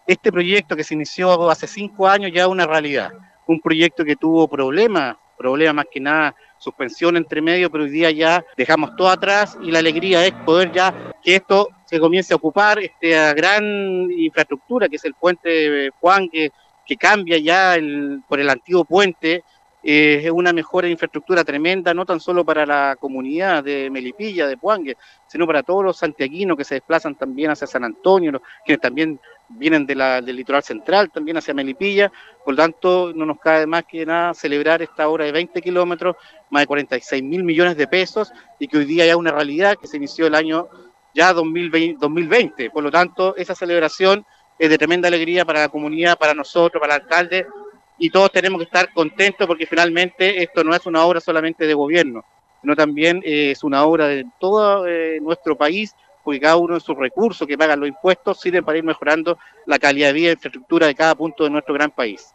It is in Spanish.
este proyecto que se inició hace 5 años ya es una realidad. Un proyecto que tuvo problemas más que nada, suspensión entre medio, pero hoy día ya dejamos todo atrás y la alegría es poder ya que esto se comience a ocupar, esta gran infraestructura que es el puente Juan, que cambia ya por el antiguo puente. Es una mejora de infraestructura tremenda, no tan solo para la comunidad de Melipilla, de Puangue, sino para todos los santiaguinos que se desplazan también hacia San Antonio, quienes también vienen del litoral central, también hacia Melipilla. Por lo tanto, no nos cabe más que nada celebrar esta obra de 20 kilómetros, más de 46.000 millones de pesos, y que hoy día ya es una realidad, que se inició el año ya 2020. Por lo tanto, esa celebración es de tremenda alegría para la comunidad, para nosotros, para el alcalde, y todos tenemos que estar contentos porque finalmente esto no es una obra solamente de gobierno, sino también es una obra de todo nuestro país, porque cada uno de sus recursos que pagan los impuestos sirven para ir mejorando la calidad de vida e infraestructura de cada punto de nuestro gran país.